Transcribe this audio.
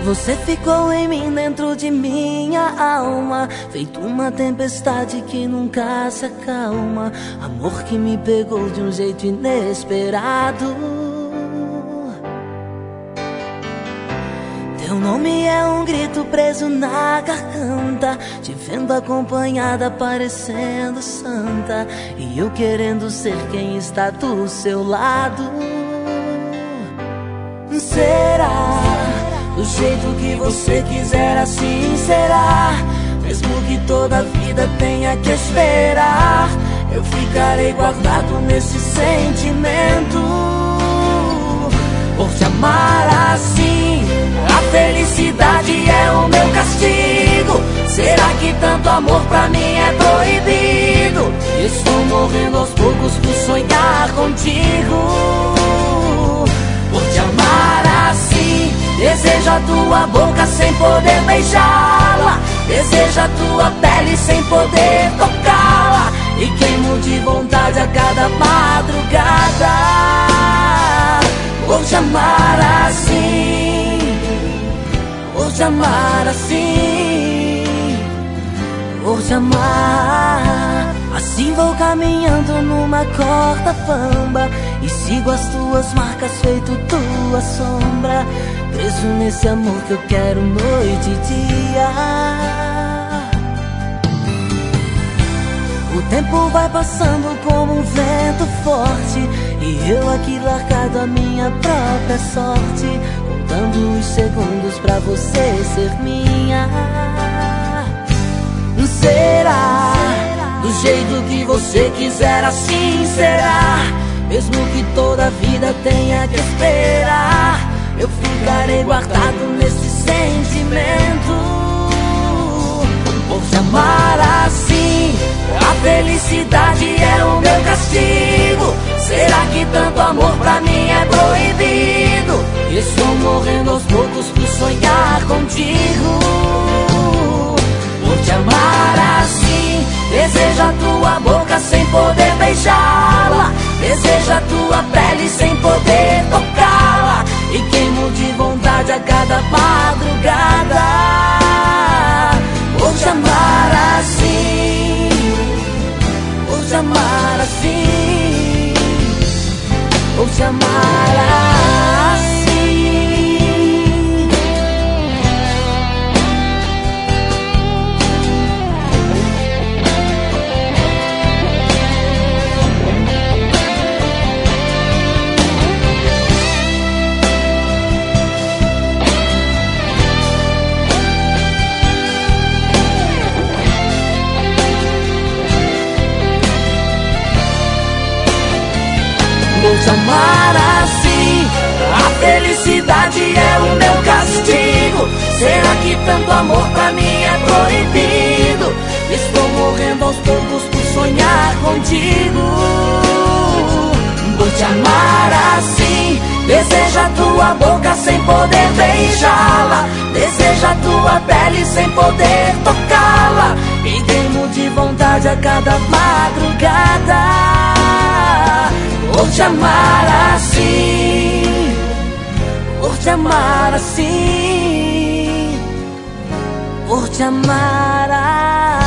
Você ficou em mim, dentro de minha alma, feito uma tempestade que nunca se acalma. Amor que me pegou de um jeito inesperado. Teu nome é um grito preso na garganta, te vendo acompanhada parecendo santa, e eu querendo ser quem está do seu lado. Será? Do jeito que você quiser, assim será. Mesmo que toda a vida tenha que esperar, eu ficarei guardado nesse sentimento. Por te amar assim, a felicidade é o meu castigo. Será que tanto amor pra mim é proibido? Estou morrendo aos poucos por sonhar contigo. Por te amar assim, desejo a tua boca sem poder beijá-la, desejo a tua pele sem poder tocá-la, e queimo de vontade a cada madrugada. Por te amar assim, por te amar assim, por te amar assim. Vou caminhando numa corda bamba e sigo as tuas marcas feito tua sombra, preso nesse amor que eu quero noite e dia. O tempo vai passando como um vento forte, e eu aqui largado a minha própria sorte, contando os segundos pra você ser minha. Será? Do jeito que você quiser, assim será. Mesmo que toda a vida tenha que esperar, eu ficarei guardado nesse sentimento. Por te amar assim, a felicidade é o meu castigo. Será que tanto amor pra mim é proibido? Estou morrendo aos poucos por sonhar contigo. Por te amar assim, desejo a tua boca sem poder beijá-la, desejo a tua pele sem poder tocá-la, e queimo de vontade a cada madrugada. Por te amar assim, por te amar assim, por te amar assim. Por te amar assim, a felicidade é o meu castigo. Será que tanto amor pra mim é proibido? Estou morrendo aos poucos por sonhar contigo. Por te amar assim, desejo a tua boca sem poder beijá-la, desejo a tua pele sem poder tocá-la, e queimo de vontade a cada madrugada. Por te amar assim, por te amar assim, por te amar assim.